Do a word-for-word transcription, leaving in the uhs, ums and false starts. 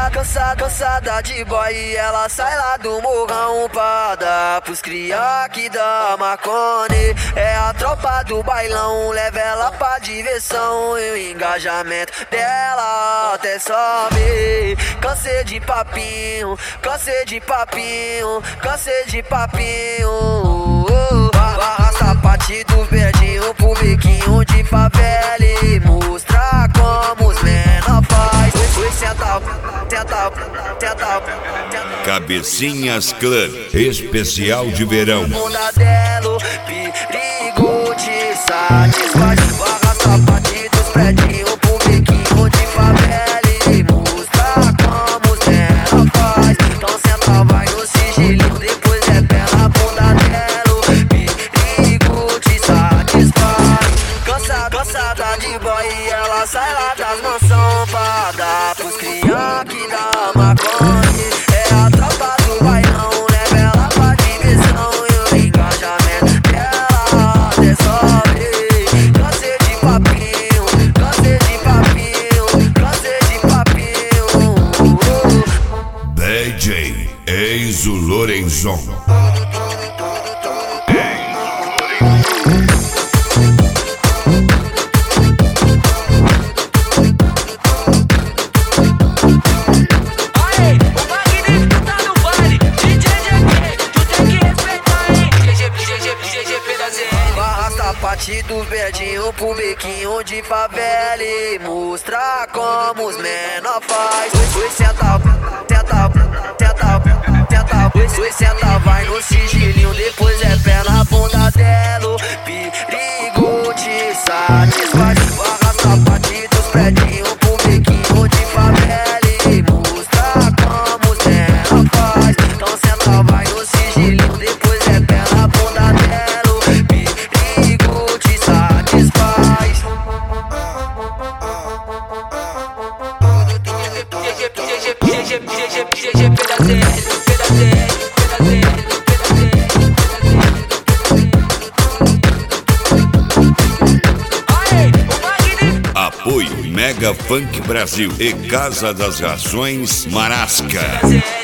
Cansada, cansada, cansada de boy, ela sai lá do morrão pra dar pros cria que dá Marconi. É a tropa do bailão, leva ela pra diversão e o engajamento dela até sobe. Cansei de papinho, cansei de papinho, cansei de papinho. Barra sapatinho verdinho pro biquinho de favela e mostrar como os menor faz. Oi, senta, senta, senta. Cabecinhas Clã, especial de verão. Mondadelo, perigo te satisfaz. Barra sapatinho verdinho pro biquinho de favela e mostrar como os menor faz. Então senta, vai no sigilinho, depois é pela Mondadelo, perigo te satisfaz. Cansada, cansada de boy, ela sai lá das mansão pra dar pros cria que dá Marconi. É a tropa do bailão, leva ela pra diversão e o engajamento dela até sobe. Cansei de papinho, cansei de papinho, cansei de papinho. D J Enzo Lorenzon. Sapatinho verdinho pro biquinho de favela e mostrar como os menor faz. Oi, senta, senta, senta, senta. Oi, senta, vai no sigilinho, depois é pé na Mondadelo, perigo te satisfaz. Barra sapatinho verdinho pro biquinho de favela e mostrar como os menor faz. Então senta, vai no sigilinho, depois é pé na Mondadelo, perigo te satisfaz. Apoio Mega Funk Brasil e Casa das Rações Marasca.